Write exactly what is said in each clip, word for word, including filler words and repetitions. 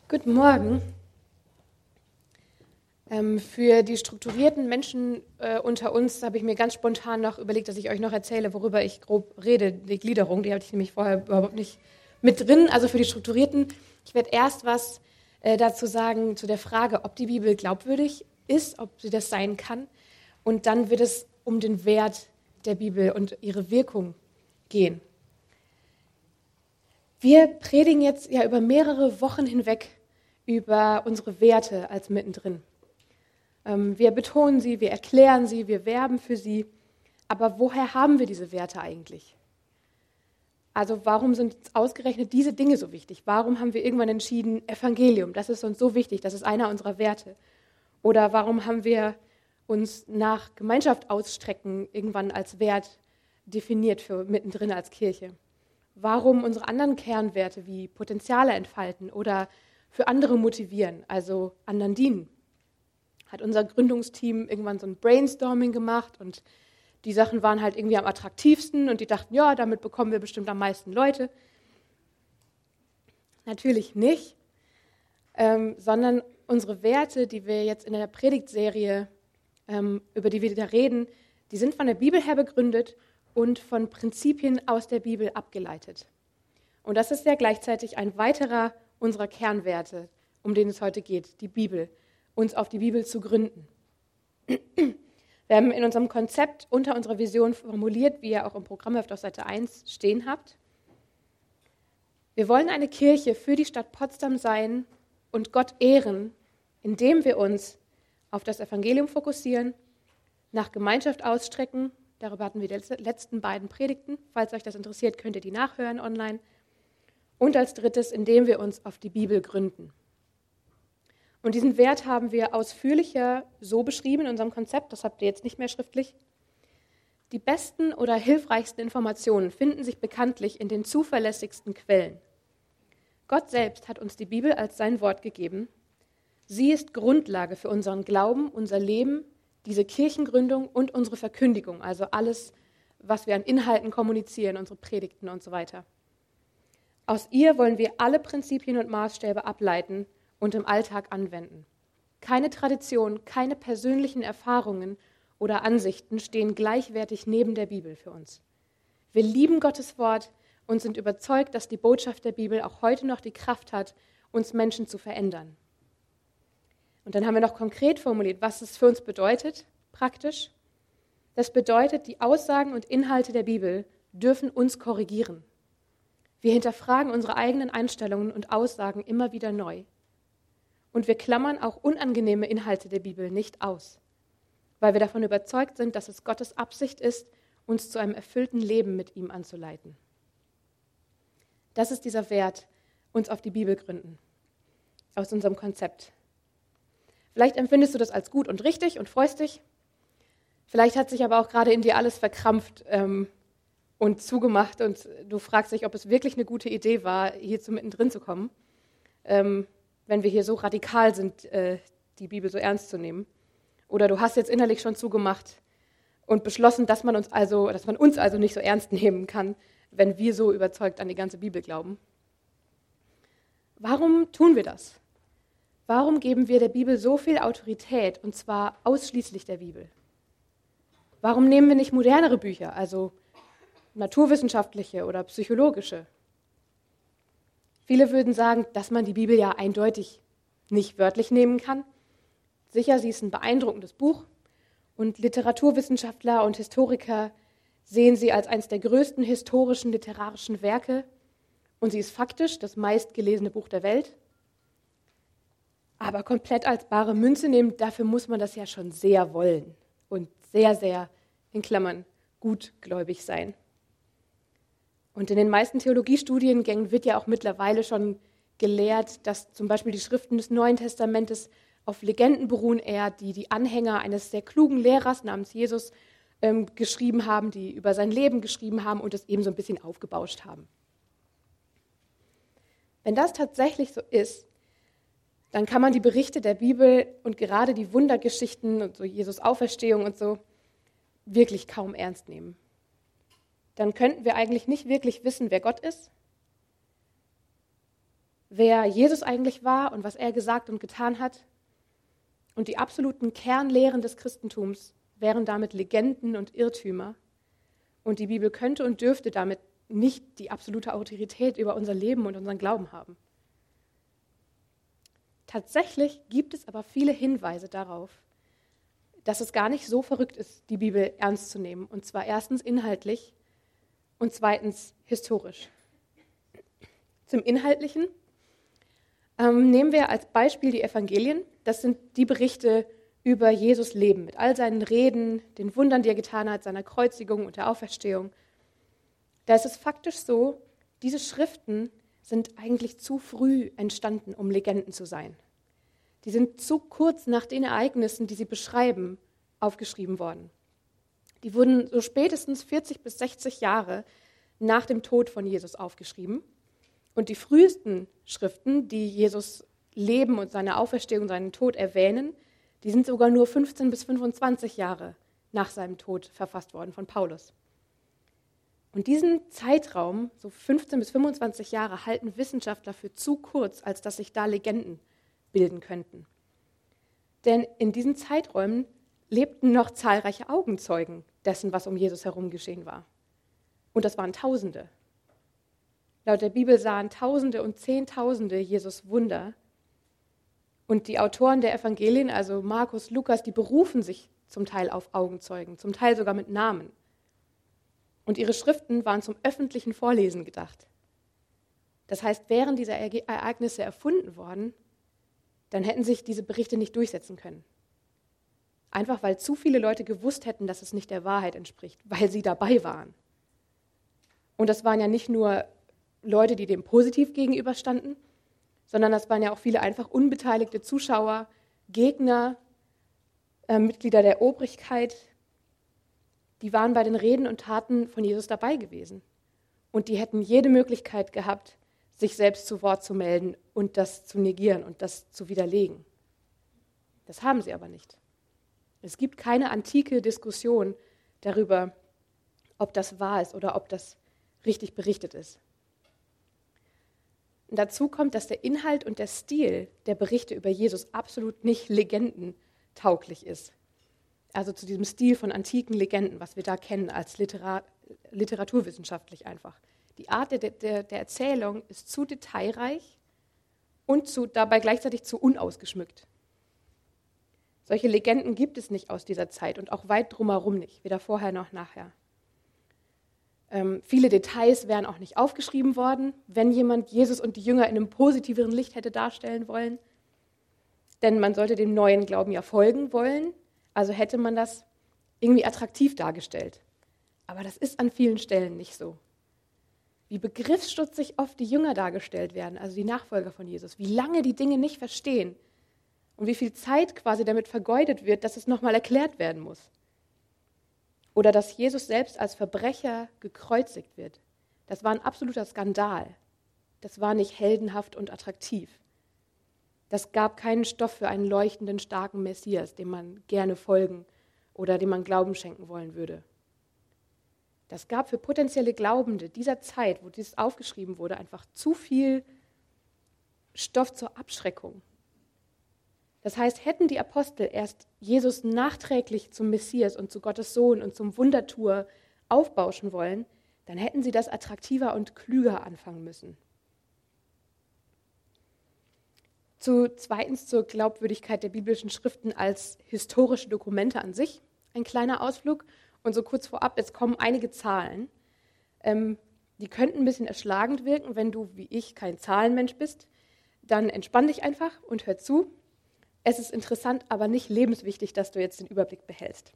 Guten Morgen. Ähm, für die strukturierten Menschen äh, unter uns habe ich mir ganz spontan noch überlegt, dass ich euch noch erzähle, worüber ich grob rede, die Gliederung. Die hatte ich nämlich vorher überhaupt nicht mit drin. Also für die Strukturierten, ich werde erst was äh, dazu sagen zu der Frage, ob die Bibel glaubwürdig ist, ob sie das sein kann. Und dann wird es um den Wert der Bibel und ihre Wirkung gehen. Wir predigen jetzt ja über mehrere Wochen hinweg über unsere Werte als mittendrin. Ähm, wir betonen sie, wir erklären sie, wir werben für sie. Aber woher haben wir diese Werte eigentlich? Also warum sind ausgerechnet diese Dinge so wichtig? Warum haben wir irgendwann entschieden, Evangelium, das ist uns so wichtig, das ist einer unserer Werte? Oder warum haben wir uns nach Gemeinschaft ausstrecken irgendwann als Wert definiert für mittendrin als Kirche? Warum unsere anderen Kernwerte wie Potenziale entfalten oder für andere motivieren, also anderen dienen? Hat unser Gründungsteam irgendwann so ein Brainstorming gemacht und die Sachen waren halt irgendwie am attraktivsten und die dachten, ja, damit bekommen wir bestimmt am meisten Leute. Natürlich nicht, ähm, sondern unsere Werte, die wir jetzt in der Predigtserie, ähm, über die wir da reden, die sind von der Bibel her begründet und von Prinzipien aus der Bibel abgeleitet. Und das ist ja gleichzeitig ein weiterer unserer Kernwerte, um den es heute geht, die Bibel, uns auf die Bibel zu gründen. Wir haben in unserem Konzept unter unserer Vision formuliert, wie ihr auch im Programmheft auf Seite eins stehen habt. Wir wollen eine Kirche für die Stadt Potsdam sein und Gott ehren, indem wir uns auf das Evangelium fokussieren, nach Gemeinschaft ausstrecken. Darüber hatten wir die letzten beiden Predigten. Falls euch das interessiert, könnt ihr die nachhören online. Und als drittes, indem wir uns auf die Bibel gründen. Und diesen Wert haben wir ausführlicher so beschrieben in unserem Konzept, das habt ihr jetzt nicht mehr schriftlich. Die besten oder hilfreichsten Informationen finden sich bekanntlich in den zuverlässigsten Quellen. Gott selbst hat uns die Bibel als sein Wort gegeben. Sie ist Grundlage für unseren Glauben, unser Leben, diese Kirchengründung und unsere Verkündigung, also alles, was wir an Inhalten kommunizieren, unsere Predigten und so weiter. Aus ihr wollen wir alle Prinzipien und Maßstäbe ableiten und im Alltag anwenden. Keine Tradition, keine persönlichen Erfahrungen oder Ansichten stehen gleichwertig neben der Bibel für uns. Wir lieben Gottes Wort und sind überzeugt, dass die Botschaft der Bibel auch heute noch die Kraft hat, uns Menschen zu verändern. Und dann haben wir noch konkret formuliert, was es für uns bedeutet, praktisch. Das bedeutet, die Aussagen und Inhalte der Bibel dürfen uns korrigieren. Wir hinterfragen unsere eigenen Einstellungen und Aussagen immer wieder neu. Und wir klammern auch unangenehme Inhalte der Bibel nicht aus, weil wir davon überzeugt sind, dass es Gottes Absicht ist, uns zu einem erfüllten Leben mit ihm anzuleiten. Das ist dieser Wert, uns auf die Bibel gründen, aus unserem Konzept. Vielleicht empfindest du das als gut und richtig und freust dich. Vielleicht hat sich aber auch gerade in dir alles verkrampft ähm, und zugemacht und du fragst dich, ob es wirklich eine gute Idee war, hier zu mittendrin zu kommen, ähm, wenn wir hier so radikal sind, äh, die Bibel so ernst zu nehmen. Oder du hast jetzt innerlich schon zugemacht und beschlossen, dass man uns also, dass man uns also nicht so ernst nehmen kann, wenn wir so überzeugt an die ganze Bibel glauben. Warum tun wir das? Warum geben wir der Bibel so viel Autorität, und zwar ausschließlich der Bibel? Warum nehmen wir nicht modernere Bücher, also naturwissenschaftliche oder psychologische? Viele würden sagen, dass man die Bibel ja eindeutig nicht wörtlich nehmen kann. Sicher, sie ist ein beeindruckendes Buch und Literaturwissenschaftler und Historiker sehen sie als eines der größten historischen literarischen Werke und sie ist faktisch das meistgelesene Buch der Welt. Aber komplett als bare Münze nehmen, dafür muss man das ja schon sehr wollen und sehr, sehr, in Klammern, gutgläubig sein. Und in den meisten Theologiestudiengängen wird ja auch mittlerweile schon gelehrt, dass zum Beispiel die Schriften des Neuen Testamentes auf Legenden beruhen, eher die die Anhänger eines sehr klugen Lehrers namens Jesus ähm, geschrieben haben, die über sein Leben geschrieben haben und es eben so ein bisschen aufgebauscht haben. Wenn das tatsächlich so ist, dann kann man die Berichte der Bibel und gerade die Wundergeschichten und so Jesus Auferstehung und so wirklich kaum ernst nehmen. Dann könnten wir eigentlich nicht wirklich wissen, wer Gott ist. wer Jesus eigentlich war und was er gesagt und getan hat. Und die absoluten Kernlehren des Christentums wären damit Legenden und Irrtümer. Und die Bibel könnte und dürfte damit nicht die absolute Autorität über unser Leben und unseren Glauben haben. Tatsächlich gibt es aber viele Hinweise darauf, dass es gar nicht so verrückt ist, die Bibel ernst zu nehmen. Und zwar erstens inhaltlich und zweitens historisch. Zum Inhaltlichen ähm, nehmen wir als Beispiel die Evangelien. Das sind die Berichte über Jesus Leben mit all seinen Reden, den Wundern, die er getan hat, seiner Kreuzigung und der Auferstehung. Da ist es faktisch so, diese Schriften sind eigentlich zu früh entstanden, um Legenden zu sein. Die sind zu kurz nach den Ereignissen, die sie beschreiben, aufgeschrieben worden. Die wurden so spätestens vierzig bis sechzig Jahre nach dem Tod von Jesus aufgeschrieben. Und die frühesten Schriften, die Jesus Leben und seine Auferstehung, seinen Tod erwähnen, die sind sogar nur fünfzehn bis fünfundzwanzig Jahre nach seinem Tod verfasst worden von Paulus. Und diesen Zeitraum, so fünfzehn bis fünfundzwanzig Jahre, halten Wissenschaftler für zu kurz, als dass sich da Legenden bilden könnten. Denn in diesen Zeiträumen lebten noch zahlreiche Augenzeugen dessen, was um Jesus herum geschehen war. Und das waren Tausende. Laut der Bibel sahen Tausende und Zehntausende Jesus Wunder. Und die Autoren der Evangelien, also Markus, Lukas, die berufen sich zum Teil auf Augenzeugen, zum Teil sogar mit Namen. Und ihre Schriften waren zum öffentlichen Vorlesen gedacht. Das heißt, wären diese Ereignisse erfunden worden, dann hätten sich diese Berichte nicht durchsetzen können. Einfach weil zu viele Leute gewusst hätten, dass es nicht der Wahrheit entspricht, weil sie dabei waren. Und das waren ja nicht nur Leute, die dem positiv gegenüberstanden, sondern das waren ja auch viele einfach unbeteiligte Zuschauer, Gegner, äh, Mitglieder der Obrigkeit. Die waren bei den Reden und Taten von Jesus dabei gewesen. Und die hätten jede Möglichkeit gehabt, sich selbst zu Wort zu melden und das zu negieren und das zu widerlegen. Das haben sie aber nicht. Es gibt keine antike Diskussion darüber, ob das wahr ist oder ob das richtig berichtet ist. Und dazu kommt, dass der Inhalt und der Stil der Berichte über Jesus absolut nicht legendentauglich ist. Also zu diesem Stil von antiken Legenden, was wir da kennen als Literat- literaturwissenschaftlich einfach. Die Art der, der, der Erzählung ist zu detailreich und zu, dabei gleichzeitig zu unausgeschmückt. Solche Legenden gibt es nicht aus dieser Zeit und auch weit drumherum nicht, weder vorher noch nachher. Ähm, viele Details wären auch nicht aufgeschrieben worden, wenn jemand Jesus und die Jünger in einem positiveren Licht hätte darstellen wollen. Denn man sollte dem neuen Glauben ja folgen wollen, also hätte man das irgendwie attraktiv dargestellt. Aber das ist an vielen Stellen nicht so. Wie begriffsstutzig oft die Jünger dargestellt werden, also die Nachfolger von Jesus, wie lange die Dinge nicht verstehen und wie viel Zeit quasi damit vergeudet wird, dass es nochmal erklärt werden muss. Oder dass Jesus selbst als Verbrecher gekreuzigt wird. Das war ein absoluter Skandal. Das war nicht heldenhaft und attraktiv. Das gab keinen Stoff für einen leuchtenden, starken Messias, dem man gerne folgen oder dem man Glauben schenken wollen würde. Das gab für potenzielle Glaubende dieser Zeit, wo dies aufgeschrieben wurde, einfach zu viel Stoff zur Abschreckung. Das heißt, hätten die Apostel erst Jesus nachträglich zum Messias und zu Gottes Sohn und zum Wundertuer aufbauschen wollen, dann hätten sie das attraktiver und klüger anfangen müssen. Zu, zweitens zur Glaubwürdigkeit der biblischen Schriften als historische Dokumente an sich. Ein kleiner Ausflug. Und so kurz vorab, es kommen einige Zahlen. Ähm, die könnten ein bisschen erschlagend wirken, wenn du, wie ich, kein Zahlenmensch bist. Dann entspann dich einfach und hör zu. Es ist interessant, aber nicht lebenswichtig, dass du jetzt den Überblick behältst.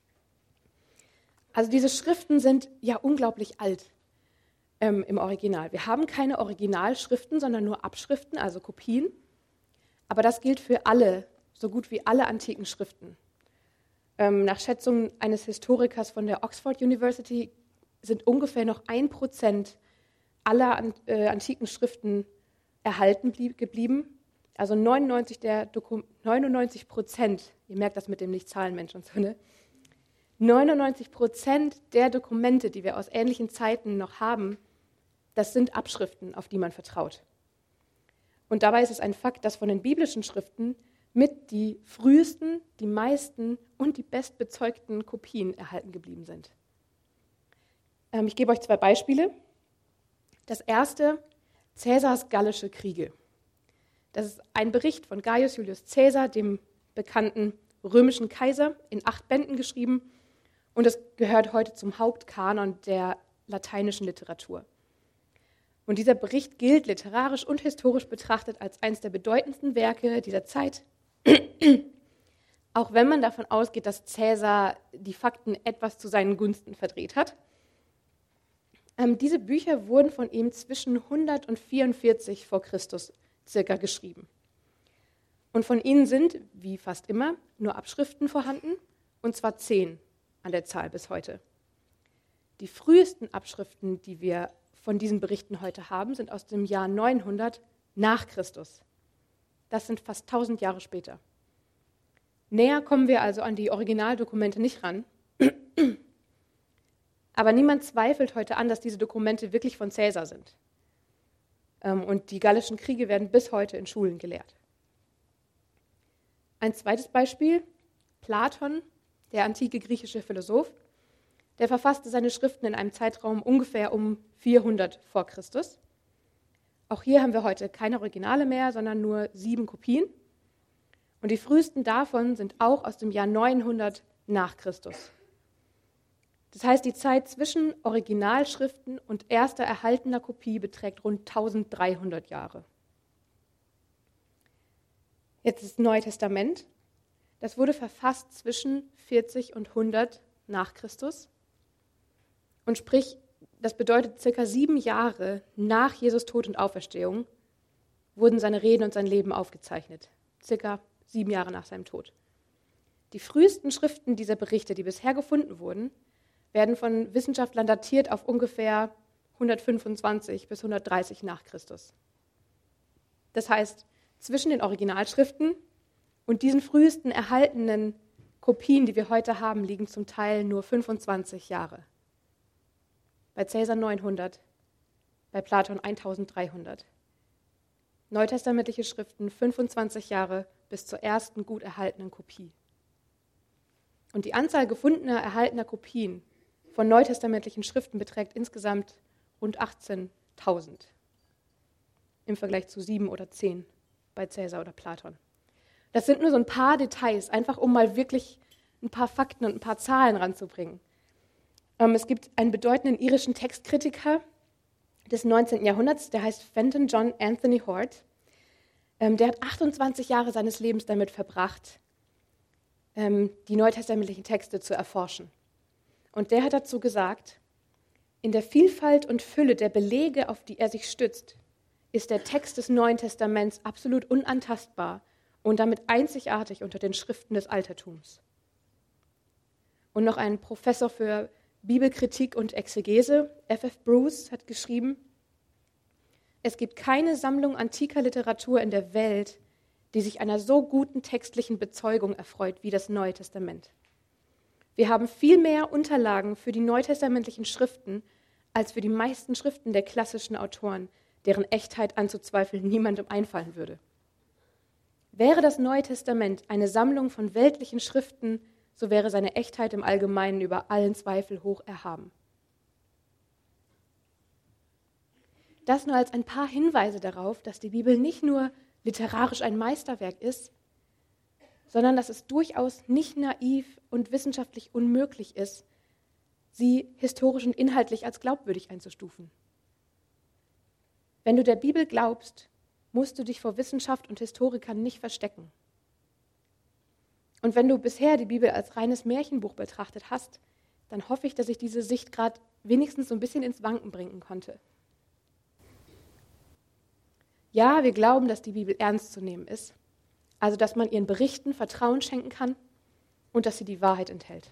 Also diese Schriften sind ja unglaublich alt ähm, im Original. Wir haben keine Originalschriften, sondern nur Abschriften, also Kopien. Aber das gilt für alle, so gut wie alle antiken Schriften. Ähm, nach Schätzungen eines Historikers von der Oxford University sind ungefähr noch ein Prozent aller an, äh, antiken Schriften erhalten blieb, geblieben. Also neunundneunzig, der Doku- neunundneunzig Prozent, ihr merkt das mit dem Nicht-Zahlenmensch und so, ne? neunundneunzig Prozent der Dokumente, die wir aus ähnlichen Zeiten noch haben, das sind Abschriften, auf die man vertraut. Und dabei ist es ein Fakt, dass von den biblischen Schriften mit die frühesten, die meisten und die bestbezeugten Kopien erhalten geblieben sind. Ähm, ich gebe euch zwei Beispiele. Das erste, Caesars gallische Kriege. Das ist ein Bericht von Gaius Julius Caesar, dem bekannten römischen Kaiser, in acht Bänden geschrieben. Und es gehört heute zum Hauptkanon der lateinischen Literatur. Und dieser Bericht gilt literarisch und historisch betrachtet als eines der bedeutendsten Werke dieser Zeit. Auch wenn man davon ausgeht, dass Caesar die Fakten etwas zu seinen Gunsten verdreht hat. Ähm, diese Bücher wurden von ihm zwischen hundertvierundvierzig vor Christus circa geschrieben. Und von ihnen sind, wie fast immer, nur Abschriften vorhanden, und zwar zehn an der Zahl bis heute. Die frühesten Abschriften, die wir von diesen Berichten heute haben, sind aus dem Jahr neunhundert nach Christus. Das sind fast tausend Jahre später. Näher kommen wir also an die Originaldokumente nicht ran. Aber niemand zweifelt heute an, dass diese Dokumente wirklich von Caesar sind. Und die gallischen Kriege werden bis heute in Schulen gelehrt. Ein zweites Beispiel, Platon, der antike griechische Philosoph, der verfasste seine Schriften in einem Zeitraum ungefähr um vierhundert vor Christus. Auch hier haben wir heute keine Originale mehr, sondern nur sieben Kopien. Und die frühesten davon sind auch aus dem Jahr neunhundert nach Christus. Das heißt, die Zeit zwischen Originalschriften und erster erhaltener Kopie beträgt rund eintausenddreihundert Jahre. Jetzt das Neue Testament. Das wurde verfasst zwischen vierzig und hundert nach Christus. Und sprich, das bedeutet, circa sieben Jahre nach Jesus Tod und Auferstehung wurden seine Reden und sein Leben aufgezeichnet. Circa sieben Jahre nach seinem Tod. Die frühesten Schriften dieser Berichte, die bisher gefunden wurden, werden von Wissenschaftlern datiert auf ungefähr hundertfünfundzwanzig bis hundertdreißig nach Christus. Das heißt, zwischen den Originalschriften und diesen frühesten erhaltenen Kopien, die wir heute haben, liegen zum Teil nur fünfundzwanzig Jahre. Bei Caesar neunhundert, bei Platon eintausenddreihundert. Neutestamentliche Schriften fünfundzwanzig Jahre bis zur ersten gut erhaltenen Kopie. Und die Anzahl gefundener, erhaltener Kopien von neutestamentlichen Schriften beträgt insgesamt rund achtzehntausend im Vergleich zu sieben oder zehn bei Caesar oder Platon. Das sind nur so ein paar Details, einfach um mal wirklich ein paar Fakten und ein paar Zahlen ranzubringen. Ähm, es gibt einen bedeutenden irischen Textkritiker des neunzehnten Jahrhunderts, der heißt Fenton John Anthony Hort. Ähm, der hat achtundzwanzig Jahre seines Lebens damit verbracht, ähm, die neutestamentlichen Texte zu erforschen. Und der hat dazu gesagt, in der Vielfalt und Fülle der Belege, auf die er sich stützt, ist der Text des Neuen Testaments absolut unantastbar und damit einzigartig unter den Schriften des Altertums. Und noch ein Professor für Bibelkritik und Exegese, F F Bruce, hat geschrieben, es gibt keine Sammlung antiker Literatur in der Welt, die sich einer so guten textlichen Bezeugung erfreut wie das Neue Testament. Wir haben viel mehr Unterlagen für die neutestamentlichen Schriften als für die meisten Schriften der klassischen Autoren, deren Echtheit anzuzweifeln niemandem einfallen würde. Wäre das Neue Testament eine Sammlung von weltlichen Schriften, so wäre seine Echtheit im Allgemeinen über allen Zweifel hoch erhaben. Das nur als ein paar Hinweise darauf, dass die Bibel nicht nur literarisch ein Meisterwerk ist, sondern dass es durchaus nicht naiv und wissenschaftlich unmöglich ist, sie historisch und inhaltlich als glaubwürdig einzustufen. Wenn du der Bibel glaubst, musst du dich vor Wissenschaft und Historikern nicht verstecken. Und wenn du bisher die Bibel als reines Märchenbuch betrachtet hast, dann hoffe ich, dass ich diese Sicht gerade wenigstens so ein bisschen ins Wanken bringen konnte. Ja, wir glauben, dass die Bibel ernst zu nehmen ist, also dass man ihren Berichten Vertrauen schenken kann und dass sie die Wahrheit enthält.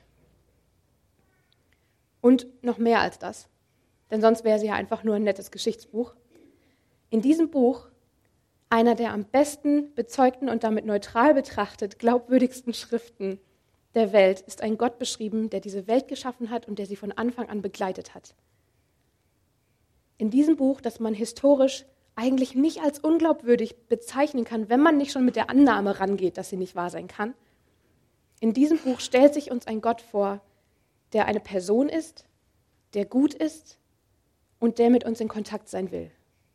Und noch mehr als das, denn sonst wäre sie ja einfach nur ein nettes Geschichtsbuch. In diesem Buch, einer der am besten bezeugten und damit neutral betrachtet glaubwürdigsten Schriften der Welt, ist ein Gott beschrieben, der diese Welt geschaffen hat und der sie von Anfang an begleitet hat. In diesem Buch, das man historisch eigentlich nicht als unglaubwürdig bezeichnen kann, wenn man nicht schon mit der Annahme rangeht, dass sie nicht wahr sein kann. In diesem Buch stellt sich uns ein Gott vor, der eine Person ist, der gut ist und der mit uns in Kontakt sein will.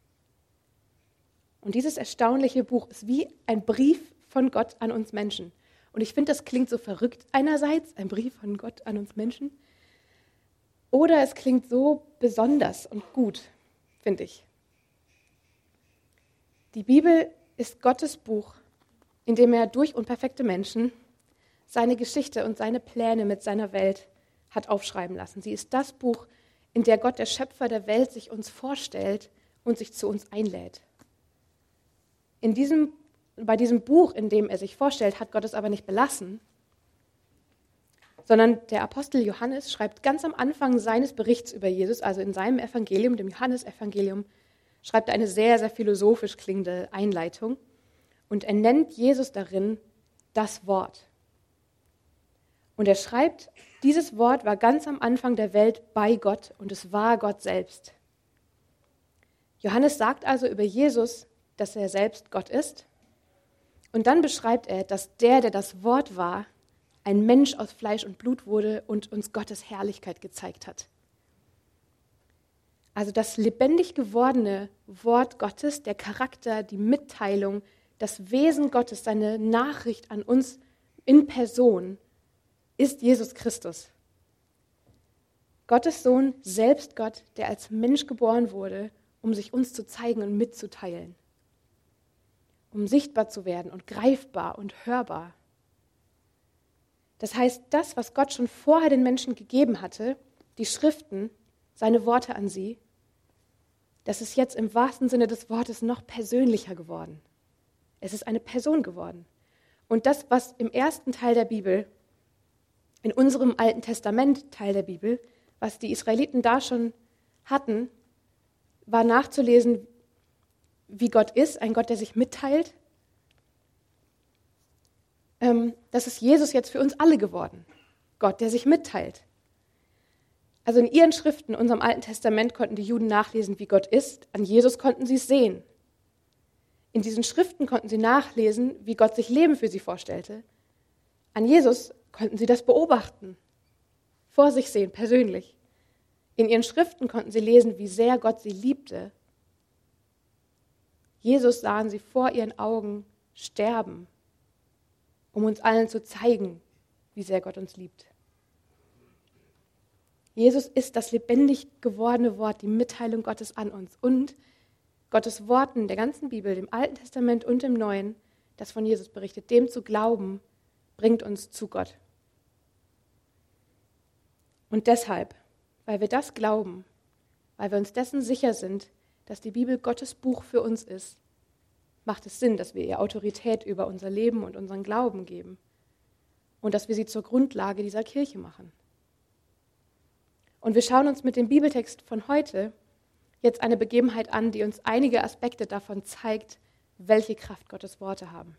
Und dieses erstaunliche Buch ist wie ein Brief von Gott an uns Menschen. Und ich finde, das klingt so verrückt einerseits, ein Brief von Gott an uns Menschen. Oder es klingt so besonders und gut, finde ich. Die Bibel ist Gottes Buch, in dem er durch unperfekte Menschen seine Geschichte und seine Pläne mit seiner Welt hat aufschreiben lassen. Sie ist das Buch, in der Gott, der Schöpfer der Welt, sich uns vorstellt und sich zu uns einlädt. In diesem, bei diesem Buch, in dem er sich vorstellt, hat Gott es aber nicht belassen, sondern der Apostel Johannes schreibt ganz am Anfang seines Berichts über Jesus, also in seinem Evangelium, dem Johannesevangelium, schreibt er eine sehr, sehr philosophisch klingende Einleitung und er nennt Jesus darin das Wort. Und er schreibt, dieses Wort war ganz am Anfang der Welt bei Gott und es war Gott selbst. Johannes sagt also über Jesus, dass er selbst Gott ist. Und dann beschreibt er, dass der, der das Wort war, ein Mensch aus Fleisch und Blut wurde und uns Gottes Herrlichkeit gezeigt hat. Also das lebendig gewordene Wort Gottes, der Charakter, die Mitteilung, das Wesen Gottes, seine Nachricht an uns in Person, ist Jesus Christus. Gottes Sohn, selbst Gott, der als Mensch geboren wurde, um sich uns zu zeigen und mitzuteilen. Um sichtbar zu werden und greifbar und hörbar. Das heißt, das, was Gott schon vorher den Menschen gegeben hatte, die Schriften, seine Worte an sie, das ist jetzt im wahrsten Sinne des Wortes noch persönlicher geworden. Es ist eine Person geworden. Und das, was im ersten Teil der Bibel, in unserem Alten Testament Teil der Bibel, was die Israeliten da schon hatten, war nachzulesen, wie Gott ist, ein Gott, der sich mitteilt. Ähm, das ist Jesus jetzt für uns alle geworden. Gott, der sich mitteilt. Also in ihren Schriften, unserem Alten Testament, konnten die Juden nachlesen, wie Gott ist. An Jesus konnten sie es sehen. In diesen Schriften konnten sie nachlesen, wie Gott sich Leben für sie vorstellte. An Jesus konnten sie das beobachten, vor sich sehen, persönlich. In ihren Schriften konnten sie lesen, wie sehr Gott sie liebte. Jesus sahen sie vor ihren Augen sterben, um uns allen zu zeigen, wie sehr Gott uns liebt. Jesus ist das lebendig gewordene Wort, die Mitteilung Gottes an uns und Gottes Worten der ganzen Bibel, dem Alten Testament und dem Neuen, das von Jesus berichtet, dem zu glauben, bringt uns zu Gott. Und deshalb, weil wir das glauben, weil wir uns dessen sicher sind, dass die Bibel Gottes Buch für uns ist, macht es Sinn, dass wir ihr Autorität über unser Leben und unseren Glauben geben und dass wir sie zur Grundlage dieser Kirche machen. Und wir schauen uns mit dem Bibeltext von heute jetzt eine Begebenheit an, die uns einige Aspekte davon zeigt, welche Kraft Gottes Worte haben.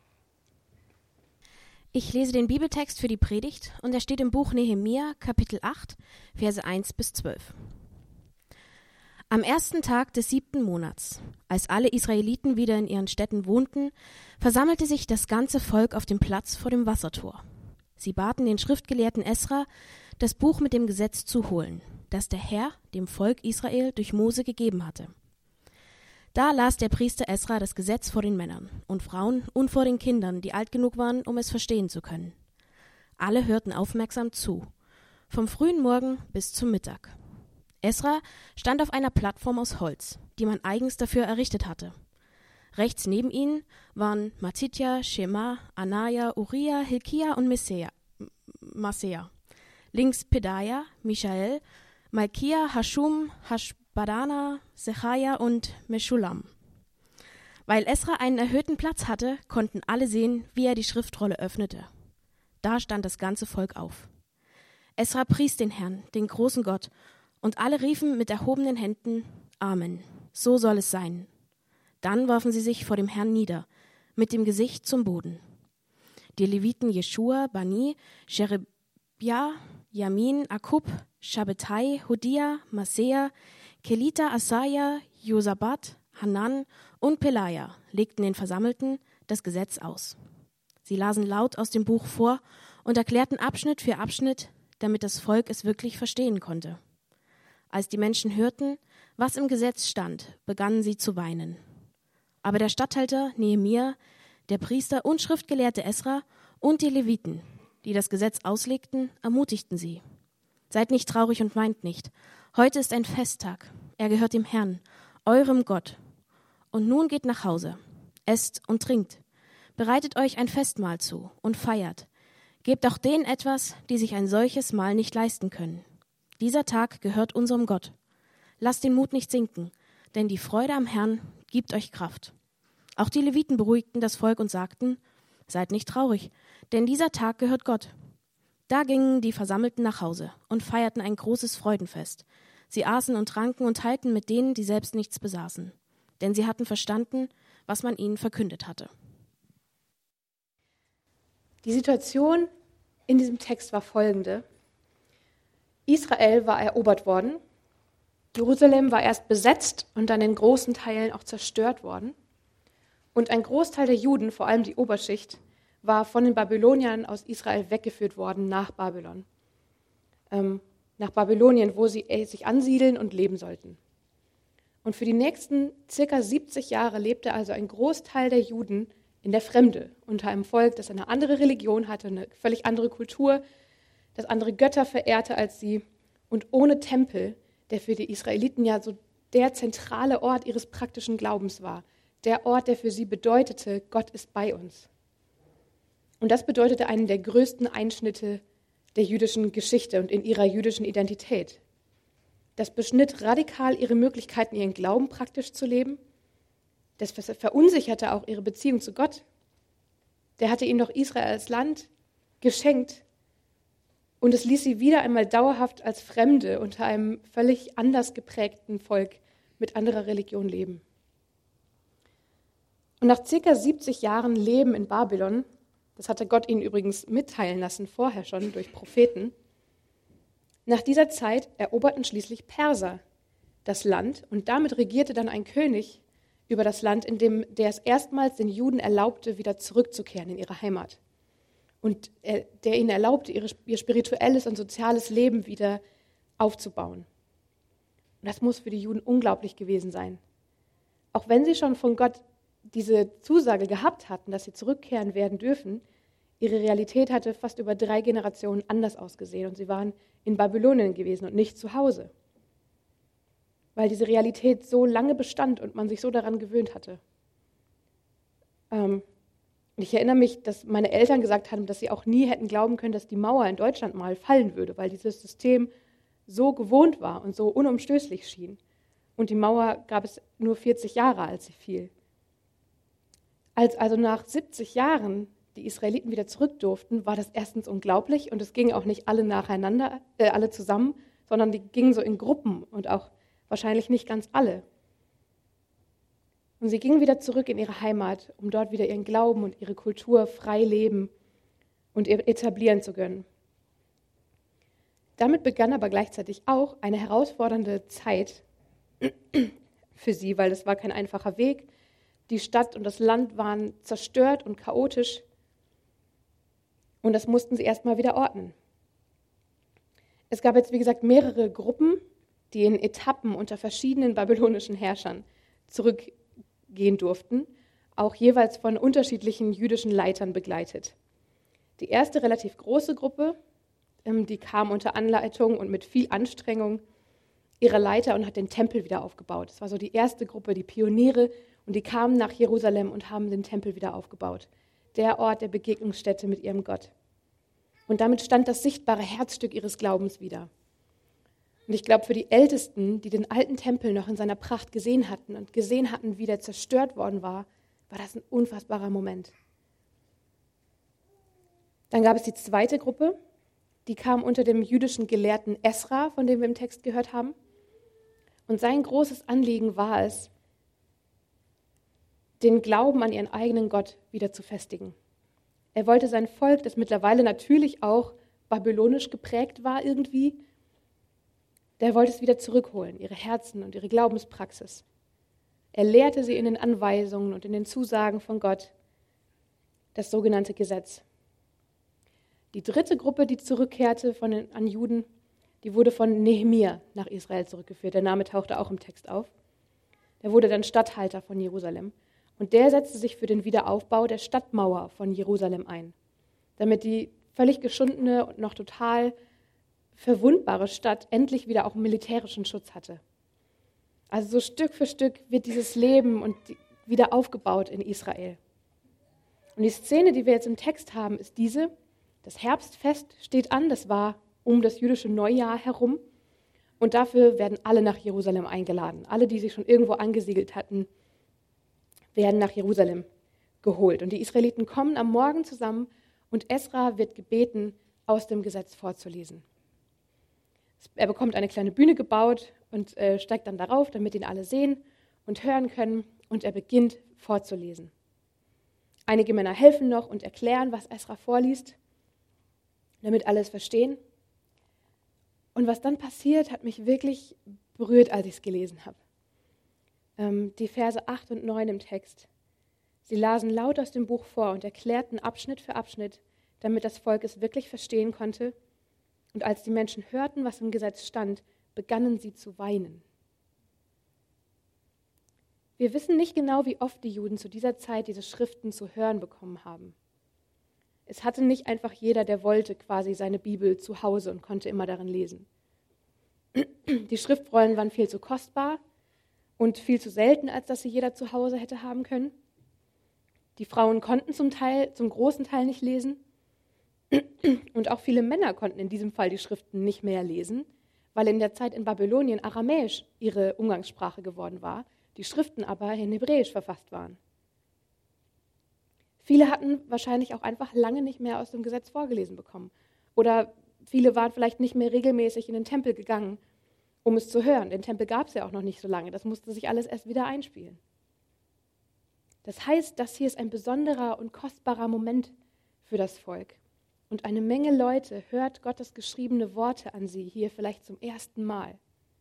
Ich lese den Bibeltext für die Predigt und er steht im Buch Nehemia, Kapitel acht, Verse eins bis zwölf. Am ersten Tag des siebten Monats, als alle Israeliten wieder in ihren Städten wohnten, versammelte sich das ganze Volk auf dem Platz vor dem Wassertor. Sie baten den Schriftgelehrten Esra, das Buch mit dem Gesetz zu holen, das der Herr dem Volk Israel durch Mose gegeben hatte. Da las der Priester Esra das Gesetz vor den Männern und Frauen und vor den Kindern, die alt genug waren, um es verstehen zu können. Alle hörten aufmerksam zu, vom frühen Morgen bis zum Mittag. Esra stand auf einer Plattform aus Holz, die man eigens dafür errichtet hatte. Rechts neben ihnen waren Matitja, Shema, Anaja, Uriah, Hilkia und Maasea. Links Pedaja, Michael, Malkia, Hashum, Hashbadana, Sechaja und Meschulam. Weil Esra einen erhöhten Platz hatte, konnten alle sehen, wie er die Schriftrolle öffnete. Da stand das ganze Volk auf. Esra pries den Herrn, den großen Gott, und alle riefen mit erhobenen Händen, Amen, so soll es sein. Dann warfen sie sich vor dem Herrn nieder, mit dem Gesicht zum Boden. Die Leviten Jeschua, Bani, Sherebia, Yamin, Akub, Shabbetai, Hodia, Maasea, Kelita, Asaja, Josabat, Hanan und Pelaja legten den Versammelten das Gesetz aus. Sie lasen laut aus dem Buch vor und erklärten Abschnitt für Abschnitt, damit das Volk es wirklich verstehen konnte. Als die Menschen hörten, was im Gesetz stand, begannen sie zu weinen. Aber der Statthalter Nehemia, der Priester und Schriftgelehrte Esra und die Leviten, die das Gesetz auslegten, ermutigten sie. Seid nicht traurig und weint nicht. Heute ist ein Festtag. Er gehört dem Herrn, eurem Gott. Und nun geht nach Hause, esst und trinkt. Bereitet euch ein Festmahl zu und feiert. Gebt auch denen etwas, die sich ein solches Mahl nicht leisten können. Dieser Tag gehört unserem Gott. Lasst den Mut nicht sinken, denn die Freude am Herrn gibt euch Kraft. Auch die Leviten beruhigten das Volk und sagten, seid nicht traurig, denn dieser Tag gehört Gott. Da gingen die Versammelten nach Hause und feierten ein großes Freudenfest. Sie aßen und tranken und teilten mit denen, die selbst nichts besaßen. Denn sie hatten verstanden, was man ihnen verkündet hatte. Die Situation in diesem Text war folgende. Israel war erobert worden. Jerusalem war erst besetzt und dann in großen Teilen auch zerstört worden. Und ein Großteil der Juden, vor allem die Oberschicht, war von den Babyloniern aus Israel weggeführt worden nach Babylon. Ähm, nach Babylonien, wo sie äh, sich ansiedeln und leben sollten. Und für die nächsten circa siebzig Jahre lebte also ein Großteil der Juden in der Fremde, unter einem Volk, das eine andere Religion hatte, eine völlig andere Kultur, das andere Götter verehrte als sie und ohne Tempel, der für die Israeliten ja so der zentrale Ort ihres praktischen Glaubens war. Der Ort, der für sie bedeutete, Gott ist bei uns. Und das bedeutete einen der größten Einschnitte der jüdischen Geschichte und in ihrer jüdischen Identität. Das beschnitt radikal ihre Möglichkeiten, ihren Glauben praktisch zu leben. Das verunsicherte auch ihre Beziehung zu Gott. Der hatte ihnen doch Israel als Land geschenkt. Und es ließ sie wieder einmal dauerhaft als Fremde unter einem völlig anders geprägten Volk mit anderer Religion leben. Und nach circa siebzig Jahren Leben in Babylon, das hatte Gott ihnen übrigens mitteilen lassen, vorher schon durch Propheten, nach dieser Zeit eroberten schließlich Perser das Land und damit regierte dann ein König über das Land, in dem der es erstmals den Juden erlaubte, wieder zurückzukehren in ihre Heimat. Und er, der ihnen erlaubte, ihre, ihr spirituelles und soziales Leben wieder aufzubauen. Und das muss für die Juden unglaublich gewesen sein. Auch wenn sie schon von Gott diese Zusage gehabt hatten, dass sie zurückkehren werden dürfen, ihre Realität hatte fast über drei Generationen anders ausgesehen und sie waren in Babylonien gewesen und nicht zu Hause, weil diese Realität so lange bestand und man sich so daran gewöhnt hatte. Ähm, ich erinnere mich, dass meine Eltern gesagt haben, dass sie auch nie hätten glauben können, dass die Mauer in Deutschland mal fallen würde, weil dieses System so gewohnt war und so unumstößlich schien. Und die Mauer gab es nur vierzig Jahre, als sie fiel. Als also nach siebzig Jahren die Israeliten wieder zurück durften, war das erstens unglaublich und es gingen auch nicht alle nacheinander, äh, alle zusammen, sondern die gingen so in Gruppen und auch wahrscheinlich nicht ganz alle. Und sie gingen wieder zurück in ihre Heimat, um dort wieder ihren Glauben und ihre Kultur frei leben und etablieren zu können. Damit begann aber gleichzeitig auch eine herausfordernde Zeit für sie, weil es war kein einfacher Weg. Die Stadt und das Land waren zerstört und chaotisch und das mussten sie erstmal wieder ordnen. Es gab jetzt, wie gesagt, mehrere Gruppen, die in Etappen unter verschiedenen babylonischen Herrschern zurückgehen durften, auch jeweils von unterschiedlichen jüdischen Leitern begleitet. Die erste relativ große Gruppe, die kam unter Anleitung und mit viel Anstrengung ihrer Leiter und hat den Tempel wieder aufgebaut. Das war so die erste Gruppe, die Pioniere, und die kamen nach Jerusalem und haben den Tempel wieder aufgebaut. Der Ort der Begegnungsstätte mit ihrem Gott. Und damit stand das sichtbare Herzstück ihres Glaubens wieder. Und ich glaube, für die Ältesten, die den alten Tempel noch in seiner Pracht gesehen hatten und gesehen hatten, wie der zerstört worden war, war das ein unfassbarer Moment. Dann gab es die zweite Gruppe, die kam unter dem jüdischen Gelehrten Esra, von dem wir im Text gehört haben. Und sein großes Anliegen war es, den Glauben an ihren eigenen Gott wieder zu festigen. Er wollte sein Volk, das mittlerweile natürlich auch babylonisch geprägt war irgendwie, der wollte es wieder zurückholen, ihre Herzen und ihre Glaubenspraxis. Er lehrte sie in den Anweisungen und in den Zusagen von Gott, das sogenannte Gesetz. Die dritte Gruppe, die zurückkehrte von den, an Juden, die wurde von Nehemia nach Israel zurückgeführt. Der Name tauchte auch im Text auf. Der wurde dann Statthalter von Jerusalem. Und der setzte sich für den Wiederaufbau der Stadtmauer von Jerusalem ein, damit die völlig geschundene und noch total verwundbare Stadt endlich wieder auch militärischen Schutz hatte. Also so Stück für Stück wird dieses Leben und die, wieder aufgebaut in Israel. Und die Szene, die wir jetzt im Text haben, ist diese: Das Herbstfest steht an, das war um das jüdische Neujahr herum. Und dafür werden alle nach Jerusalem eingeladen. Alle, die sich schon irgendwo angesiedelt hatten, werden nach Jerusalem geholt. Und die Israeliten kommen am Morgen zusammen und Esra wird gebeten, aus dem Gesetz vorzulesen. Er bekommt eine kleine Bühne gebaut und äh, steigt dann darauf, damit ihn alle sehen und hören können. Und er beginnt vorzulesen. Einige Männer helfen noch und erklären, was Esra vorliest, damit alle es verstehen. Und was dann passiert, hat mich wirklich berührt, als ich es gelesen habe. Ähm, die Verse acht und neun im Text. Sie lasen laut aus dem Buch vor und erklärten Abschnitt für Abschnitt, damit das Volk es wirklich verstehen konnte. Und als die Menschen hörten, was im Gesetz stand, begannen sie zu weinen. Wir wissen nicht genau, wie oft die Juden zu dieser Zeit diese Schriften zu hören bekommen haben. Es hatte nicht einfach jeder, der wollte, quasi seine Bibel zu Hause und konnte immer darin lesen. Die Schriftrollen waren viel zu kostbar und viel zu selten, als dass sie jeder zu Hause hätte haben können. Die Frauen konnten zum Teil, zum großen Teil nicht lesen. Und auch viele Männer konnten in diesem Fall die Schriften nicht mehr lesen, weil in der Zeit in Babylonien Aramäisch ihre Umgangssprache geworden war, die Schriften aber in Hebräisch verfasst waren. Viele hatten wahrscheinlich auch einfach lange nicht mehr aus dem Gesetz vorgelesen bekommen. Oder viele waren vielleicht nicht mehr regelmäßig in den Tempel gegangen, um es zu hören. Den Tempel gab es ja auch noch nicht so lange. Das musste sich alles erst wieder einspielen. Das heißt, das hier ist ein besonderer und kostbarer Moment für das Volk. Und eine Menge Leute hört Gottes geschriebene Worte an sie hier vielleicht zum ersten Mal.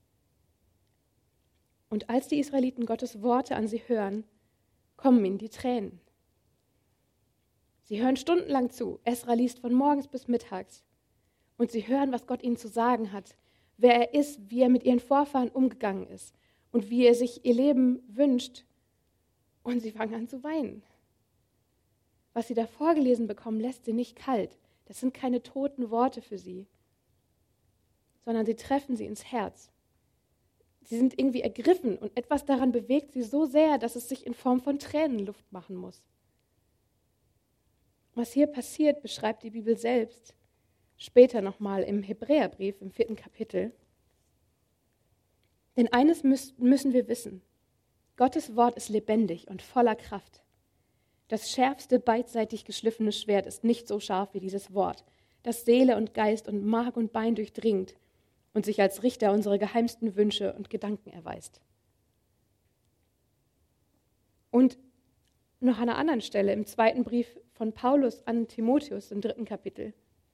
Und als die Israeliten Gottes Worte an sie hören, kommen ihnen die Tränen. Sie hören stundenlang zu. Esra liest von morgens bis mittags. Und sie hören, was Gott ihnen zu sagen hat, wer er ist, wie er mit ihren Vorfahren umgegangen ist und wie er sich ihr Leben wünscht. Und sie fangen an zu weinen. Was sie da vorgelesen bekommen, lässt sie nicht kalt. Das sind keine toten Worte für sie, sondern sie treffen sie ins Herz. Sie sind irgendwie ergriffen und etwas daran bewegt sie so sehr, dass es sich in Form von Tränen Luft machen muss. Was hier passiert, beschreibt die Bibel selbst, später nochmal im Hebräerbrief im vierten Kapitel. Denn eines müssen wir wissen: Gottes Wort ist lebendig und voller Kraft. Das schärfste beidseitig geschliffene Schwert ist nicht so scharf wie dieses Wort, das Seele und Geist und Mark und Bein durchdringt und sich als Richter unserer geheimsten Wünsche und Gedanken erweist. Und noch an einer anderen Stelle, im zweiten Brief von Paulus an Timotheus im dritten Kapitel.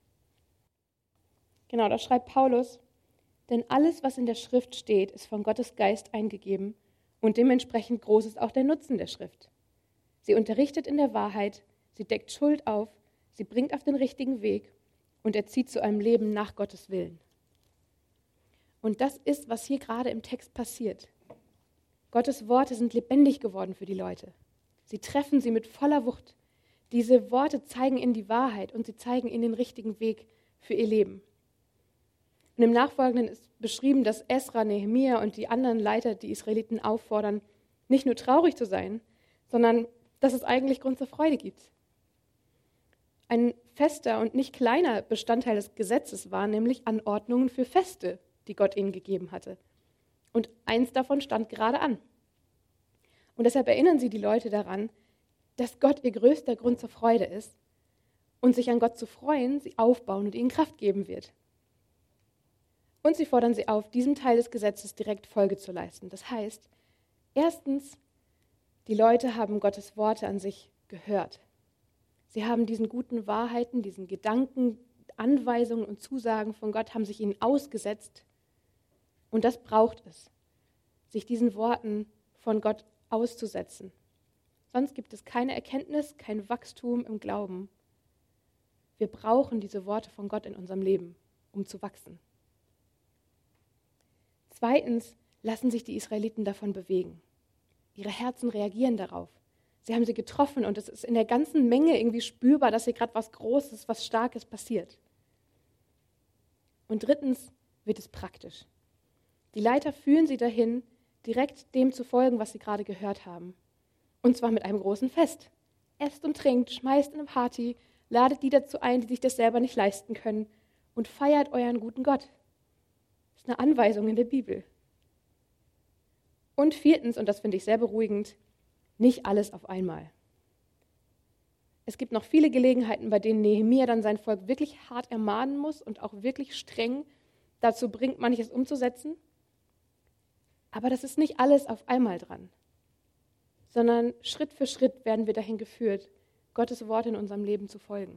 Genau, da schreibt Paulus: Denn alles, was in der Schrift steht, ist von Gottes Geist eingegeben und dementsprechend groß ist auch der Nutzen der Schrift. Sie unterrichtet in der Wahrheit, sie deckt Schuld auf, sie bringt auf den richtigen Weg und erzieht zu einem Leben nach Gottes Willen. Und das ist, was hier gerade im Text passiert. Gottes Worte sind lebendig geworden für die Leute. Sie treffen sie mit voller Wucht. Diese Worte zeigen ihnen die Wahrheit und sie zeigen ihnen den richtigen Weg für ihr Leben. Und im Nachfolgenden ist beschrieben, dass Esra, Nehemia und die anderen Leiter die Israeliten auffordern, nicht nur traurig zu sein, sondern dass es eigentlich Grund zur Freude gibt. Ein fester und nicht kleiner Bestandteil des Gesetzes waren nämlich Anordnungen für Feste, die Gott ihnen gegeben hatte. Und eins davon stand gerade an. Und deshalb erinnern sie die Leute daran, dass Gott ihr größter Grund zur Freude ist und sich an Gott zu freuen, sie aufbauen und ihnen Kraft geben wird. Und sie fordern sie auf, diesem Teil des Gesetzes direkt Folge zu leisten. Das heißt, erstens, die Leute haben Gottes Worte an sich gehört. Sie haben diesen guten Wahrheiten, diesen Gedanken, Anweisungen und Zusagen von Gott, haben sich ihnen ausgesetzt. Und das braucht es, sich diesen Worten von Gott auszusetzen. Sonst gibt es keine Erkenntnis, kein Wachstum im Glauben. Wir brauchen diese Worte von Gott in unserem Leben, um zu wachsen. Zweitens lassen sich die Israeliten davon bewegen. Ihre Herzen reagieren darauf. Sie haben sie getroffen und es ist in der ganzen Menge irgendwie spürbar, dass hier gerade was Großes, was Starkes passiert. Und drittens wird es praktisch. Die Leiter führen sie dahin, direkt dem zu folgen, was sie gerade gehört haben. Und zwar mit einem großen Fest. Esst und trinkt, schmeißt eine Party, ladet die dazu ein, die sich das selber nicht leisten können und feiert euren guten Gott. Das ist eine Anweisung in der Bibel. Und viertens, und das finde ich sehr beruhigend, nicht alles auf einmal. Es gibt noch viele Gelegenheiten, bei denen Nehemia dann sein Volk wirklich hart ermahnen muss und auch wirklich streng dazu bringt, manches umzusetzen. Aber das ist nicht alles auf einmal dran, sondern Schritt für Schritt werden wir dahin geführt, Gottes Wort in unserem Leben zu folgen.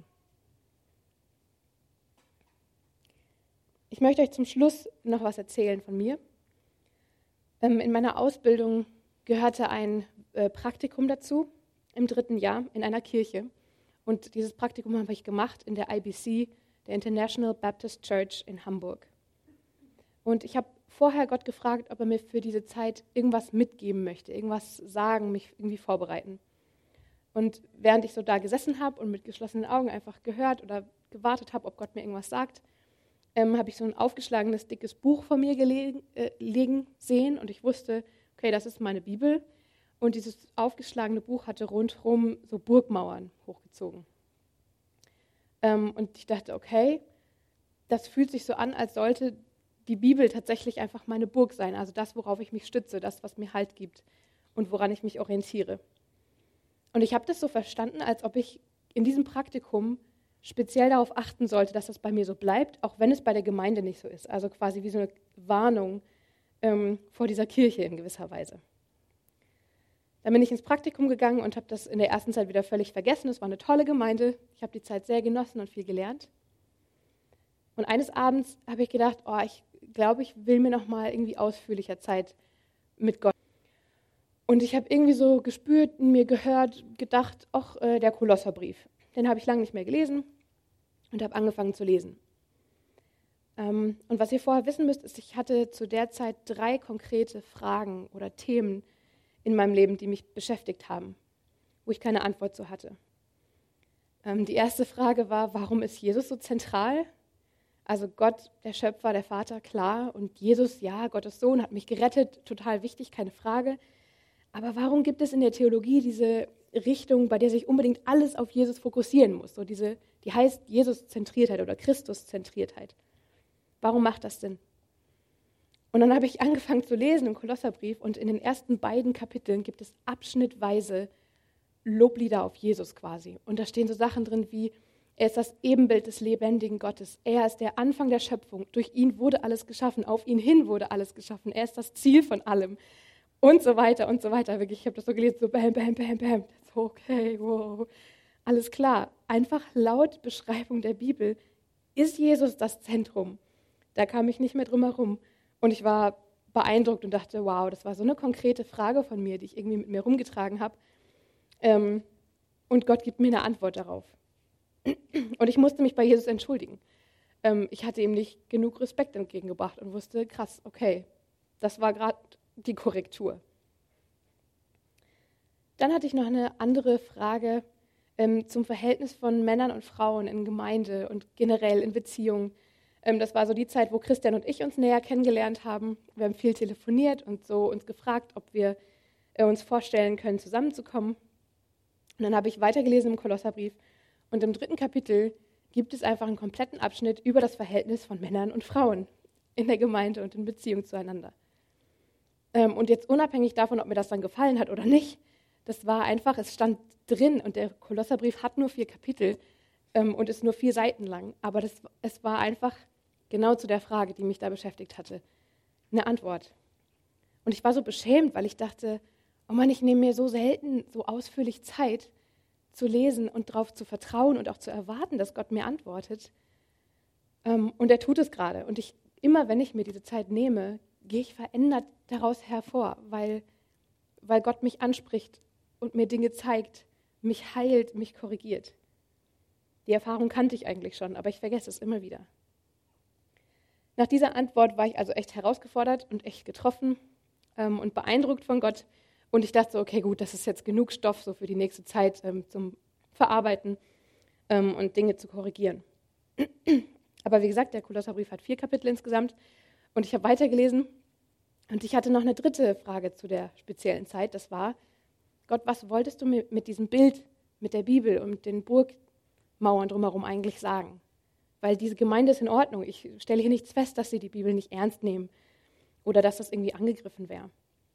Ich möchte euch zum Schluss noch was erzählen von mir. In meiner Ausbildung gehörte ein Praktikum dazu, im dritten Jahr in einer Kirche. Und dieses Praktikum habe ich gemacht in der I B C, der International Baptist Church in Hamburg. Und ich habe vorher Gott gefragt, ob er mir für diese Zeit irgendwas mitgeben möchte, irgendwas sagen, mich irgendwie vorbereiten. Und während ich so da gesessen habe und mit geschlossenen Augen einfach gehört oder gewartet habe, ob Gott mir irgendwas sagt, ähm, habe ich so ein aufgeschlagenes, dickes Buch vor mir gelegen, äh, liegen sehen und ich wusste, okay, das ist meine Bibel. Und dieses aufgeschlagene Buch hatte rundherum so Burgmauern hochgezogen. Ähm, und ich dachte, okay, das fühlt sich so an, als sollte die Bibel tatsächlich einfach meine Burg sein, also das, worauf ich mich stütze, das, was mir Halt gibt und woran ich mich orientiere. Und ich habe das so verstanden, als ob ich in diesem Praktikum speziell darauf achten sollte, dass das bei mir so bleibt, auch wenn es bei der Gemeinde nicht so ist. Also quasi wie so eine Warnung ähm, vor dieser Kirche in gewisser Weise. Dann bin ich ins Praktikum gegangen und habe das in der ersten Zeit wieder völlig vergessen. Es war eine tolle Gemeinde. Ich habe die Zeit sehr genossen und viel gelernt. Und eines Abends habe ich gedacht, oh, ich glaube, ich will mir noch mal irgendwie ausführlicher Zeit mit Gott. Und ich habe irgendwie so gespürt, mir gehört, gedacht, ach, äh, der Kolosserbrief. Den habe ich lange nicht mehr gelesen und habe angefangen zu lesen. Ähm, und was ihr vorher wissen müsst, ist, ich hatte zu der Zeit drei konkrete Fragen oder Themen in meinem Leben, die mich beschäftigt haben, wo ich keine Antwort zu hatte. Ähm, die erste Frage war, warum ist Jesus so zentral? Also Gott, der Schöpfer, der Vater, klar. Und Jesus, ja, Gottes Sohn, hat mich gerettet, total wichtig, keine Frage. Aber warum gibt es in der Theologie diese Richtung, bei der sich unbedingt alles auf Jesus fokussieren muss? So diese, die heißt Jesus-Zentriertheit oder Christus-Zentriertheit. Warum macht das Sinn? Und dann habe ich angefangen zu lesen im Kolosserbrief und in den ersten beiden Kapiteln gibt es abschnittweise Loblieder auf Jesus quasi. Und da stehen so Sachen drin wie, er ist das Ebenbild des lebendigen Gottes. Er ist der Anfang der Schöpfung. Durch ihn wurde alles geschaffen. Auf ihn hin wurde alles geschaffen. Er ist das Ziel von allem. Und so weiter und so weiter. Wirklich, ich habe das so gelesen, so bam, bam, bam, bam. So, okay, wow. Alles klar. Einfach laut Beschreibung der Bibel ist Jesus das Zentrum. Da kam ich nicht mehr drum herum. Und ich war beeindruckt und dachte, wow, das war so eine konkrete Frage von mir, die ich irgendwie mit mir rumgetragen habe. Ähm, und Gott gibt mir eine Antwort darauf. Und ich musste mich bei Jesus entschuldigen. Ähm, ich hatte ihm nicht genug Respekt entgegengebracht und wusste, krass, okay, das war gerade die Korrektur. Dann hatte ich noch eine andere Frage ähm, zum Verhältnis von Männern und Frauen in Gemeinde und generell in Beziehungen. Ähm, das war so die Zeit, wo Christian und ich uns näher kennengelernt haben. Wir haben viel telefoniert und so uns gefragt, ob wir äh, uns vorstellen können, zusammenzukommen. Und dann habe ich weitergelesen im Kolosserbrief. Und im dritten Kapitel gibt es einfach einen kompletten Abschnitt über das Verhältnis von Männern und Frauen in der Gemeinde und in Beziehung zueinander. Ähm, und jetzt unabhängig davon, ob mir das dann gefallen hat oder nicht, das war einfach, es stand drin und der Kolosserbrief hat nur vier Kapitel ähm, und ist nur vier Seiten lang. Aber das, es war einfach genau zu der Frage, die mich da beschäftigt hatte, eine Antwort. Und ich war so beschämt, weil ich dachte, oh Mann, ich nehme mir so selten so ausführlich Zeit, zu lesen und darauf zu vertrauen und auch zu erwarten, dass Gott mir antwortet. Ähm, und er tut es gerade. Und ich, immer wenn ich mir diese Zeit nehme, gehe ich verändert daraus hervor, weil, weil Gott mich anspricht und mir Dinge zeigt, mich heilt, mich korrigiert. Die Erfahrung kannte ich eigentlich schon, aber ich vergesse es immer wieder. Nach dieser Antwort war ich also echt herausgefordert und echt getroffen ähm, und beeindruckt von Gott. Und ich dachte so, okay, gut, das ist jetzt genug Stoff so für die nächste Zeit ähm, zum Verarbeiten ähm, und Dinge zu korrigieren. Aber wie gesagt, der Kolosserbrief hat vier Kapitel insgesamt und ich habe weitergelesen und ich hatte noch eine dritte Frage zu der speziellen Zeit. Das war, Gott, was wolltest du mir mit diesem Bild, mit der Bibel und den Burgmauern drumherum eigentlich sagen? Weil diese Gemeinde ist in Ordnung. Ich stelle hier nichts fest, dass sie die Bibel nicht ernst nehmen oder dass das irgendwie angegriffen wäre.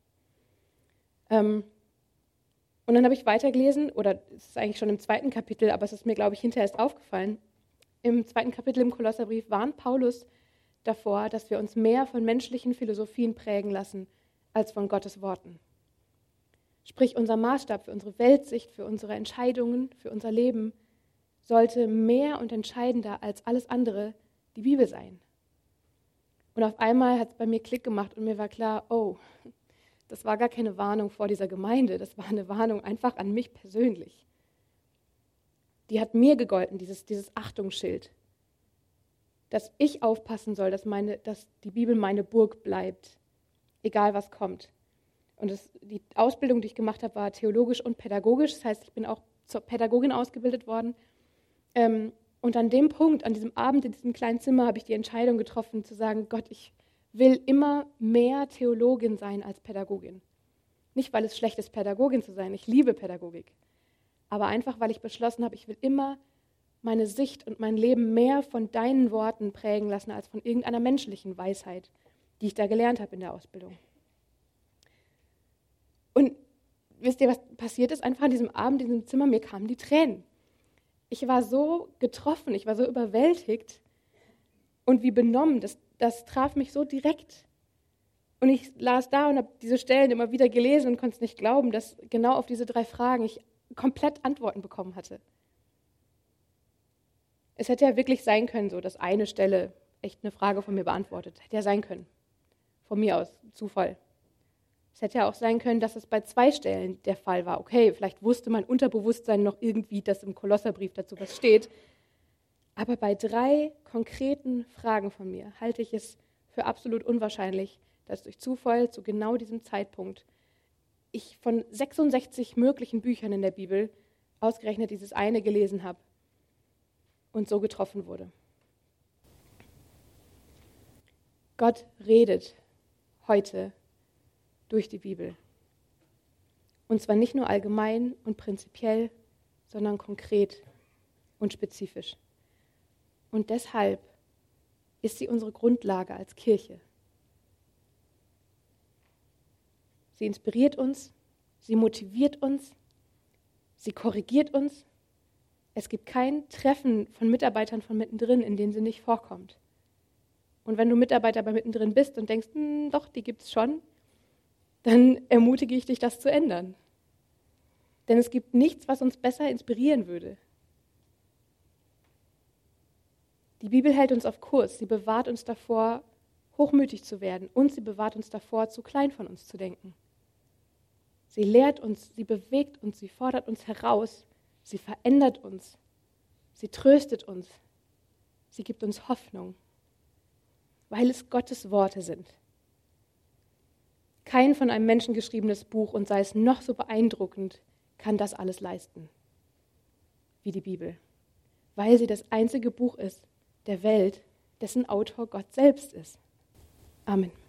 Ähm, und dann habe ich weitergelesen, oder es ist eigentlich schon im zweiten Kapitel, aber es ist mir, glaube ich, hinterher erst aufgefallen. Im zweiten Kapitel im Kolosserbrief warnt Paulus davor, dass wir uns mehr von menschlichen Philosophien prägen lassen, als von Gottes Worten. Sprich, unser Maßstab für unsere Weltsicht, für unsere Entscheidungen, für unser Leben sollte mehr und entscheidender als alles andere die Bibel sein. Und auf einmal hat es bei mir Klick gemacht und mir war klar, oh, das war gar keine Warnung vor dieser Gemeinde, das war eine Warnung einfach an mich persönlich. Die hat mir gegolten, dieses, dieses Achtungsschild, dass ich aufpassen soll, dass, meine, dass die Bibel meine Burg bleibt, egal was kommt. Und das, die Ausbildung, die ich gemacht habe, war theologisch und pädagogisch, das heißt, ich bin auch zur Pädagogin ausgebildet worden. Ähm, und an dem Punkt, an diesem Abend in diesem kleinen Zimmer, habe ich die Entscheidung getroffen, zu sagen, Gott, ich will immer mehr Theologin sein als Pädagogin. Nicht, weil es schlecht ist, Pädagogin zu sein, ich liebe Pädagogik, aber einfach, weil ich beschlossen habe, ich will immer meine Sicht und mein Leben mehr von deinen Worten prägen lassen, als von irgendeiner menschlichen Weisheit, die ich da gelernt habe in der Ausbildung. Und wisst ihr, was passiert ist? Einfach an diesem Abend in diesem Zimmer, mir kamen die Tränen. Ich war so getroffen, ich war so überwältigt und wie benommen, das, das traf mich so direkt. Und ich las da und habe diese Stellen immer wieder gelesen und konnte es nicht glauben, dass genau auf diese drei Fragen ich komplett Antworten bekommen hatte. Es hätte ja wirklich sein können, so dass eine Stelle echt eine Frage von mir beantwortet. Hätte ja sein können. Von mir aus, Zufall. Es hätte ja auch sein können, dass es bei zwei Stellen der Fall war. Okay, vielleicht wusste mein Unterbewusstsein noch irgendwie, dass im Kolosserbrief dazu was steht. Aber bei drei konkreten Fragen von mir halte ich es für absolut unwahrscheinlich, dass durch Zufall zu genau diesem Zeitpunkt ich von sechsundsechzig möglichen Büchern in der Bibel ausgerechnet dieses eine gelesen habe und so getroffen wurde. Gott redet heute durch die Bibel. Und zwar nicht nur allgemein und prinzipiell, sondern konkret und spezifisch. Und deshalb ist sie unsere Grundlage als Kirche. Sie inspiriert uns, sie motiviert uns, sie korrigiert uns. Es gibt kein Treffen von Mitarbeitern von mittendrin, in dem sie nicht vorkommt. Und wenn du Mitarbeiter bei mittendrin bist und denkst, hm, doch, die gibt es schon, dann ermutige ich dich, das zu ändern. Denn es gibt nichts, was uns besser inspirieren würde. Die Bibel hält uns auf Kurs, sie bewahrt uns davor, hochmütig zu werden und sie bewahrt uns davor, zu klein von uns zu denken. Sie lehrt uns, sie bewegt uns, sie fordert uns heraus, sie verändert uns, sie tröstet uns, sie gibt uns Hoffnung, weil es Gottes Worte sind. Kein von einem Menschen geschriebenes Buch, und sei es noch so beeindruckend, kann das alles leisten, wie die Bibel, weil sie das einzige Buch ist der Welt, dessen Autor Gott selbst ist. Amen.